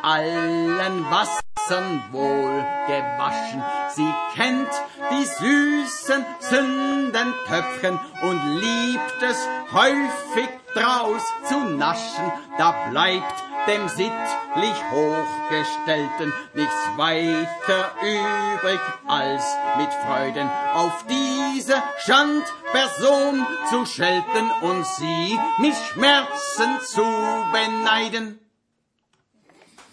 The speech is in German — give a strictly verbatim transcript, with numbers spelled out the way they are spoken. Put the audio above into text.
allen Wassern wohl gewaschen. Sie kennt die süßen Sündentöpfchen und liebt es häufig draus zu naschen. Da bleibt dem sittlich Hochgestellten nichts weiter übrig, als mit Freuden auf diese Schandperson zu schelten und sie mit Schmerzen zu beneiden.